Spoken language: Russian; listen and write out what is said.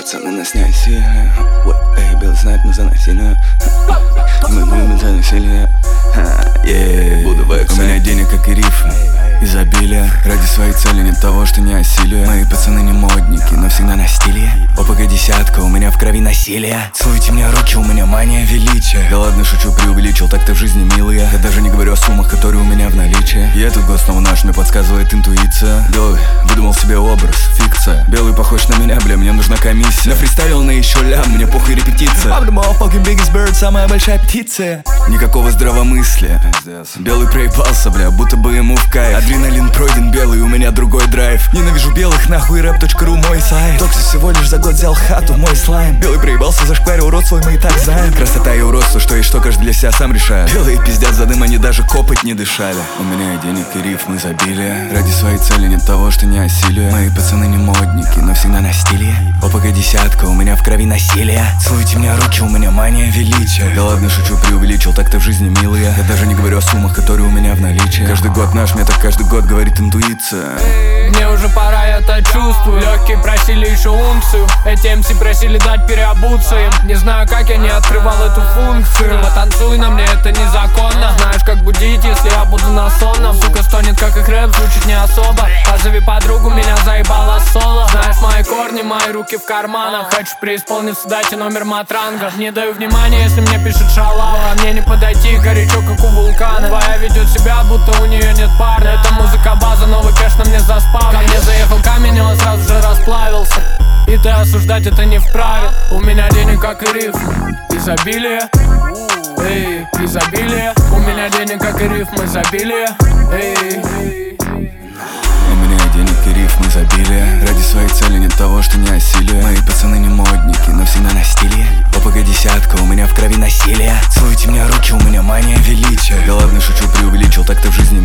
пацаны нас не осилие. Эй, белый знает, мы за насилие. Мы любим за насилие. Буду в эксе. У меня денег, как и риф, изобилие. Ради своей цели нет того, что не осилие. Мои пацаны не модники, но всегда на стиле. ОПГ десятка, у меня в крови насилие. Целуйте мне руки, у меня мания величия. Да ладно, шучу, преувеличил, так-то в жизни милые. Я даже не говорю о суммах, которые у меня в наличии. И этот год снова наш, мне подсказывает интуиция. Белый выдумал себе образ, фикция. Белый похож на меня, бля, мне нужна комиссия. Я фристайлил на еще лям, мне похуй репетиция. I'm the motherfucking biggest bird, самая большая птица. Никакого здравомыслия. Белый проебался, бля, будто бы ему в кайф. Адреналин пройден, белый, у меня другой драйв. Ненавижу белых, нахуй рэп.ру мой сайт. Токси всего лишь за год взял хату, мой слайм. Белый проебался, зашкварил рот свой, мы и так знаем. Красота и уродство, что и что каждый для себя сам решает. Белые пиздят за дым, они даже копать не дышали. У меня и денег, и рифм, изобилие. Ради своей цели нет того, что не осилие. Мои пацаны не модники, но всегда на стиле. ОПГ десятка, у меня в крови насилие. Целуйте мне руки, у меня мания величия. Да ладно, шучу, преувеличил, так-то в жизни милые. Я даже не говорю о суммах, которые у меня в наличии. Каждый год наш, мне так каждый год говорит интуиция. Мне уже пора, я это чувствую. Легкие просили еще унцию. Эти МС просили дать переобуться им. Не знаю, как я не открывал эту функцию. Потанцуй на мне, это незаконно. Знаешь, как будить, если я буду на сонном. Сука стонет, как их рэп, звучит не особо. Позови подругу, меня заебало соло. Знаешь мои корни, мои руки в карманах. Хочу преисполниться, дайте номер матранга. Не даю внимания, если мне пишет шалава. А мне не подойти, горячо, как у вулкана. Твоя ведет себя, будто у нее нет парня. Это музыка база, новый кэш на мне заспал. Ко мне заехал камень, и он сразу же расплавился. И ты осуждать это не вправе. У меня денег, как и рифм, изобилие. Эй, изобилие. У меня денег, как и рифм, изобилие. Эй. У меня денег и рифм, изобилие. Ради своей цели нет того, что не осилие. Мои пацаны не модники, но всегда на стиле. ОПГ десятка, у меня в крови насилие. Целуйте мне руки, у меня мания величия. Да ладно, шучу, преувеличил, так-то в жизни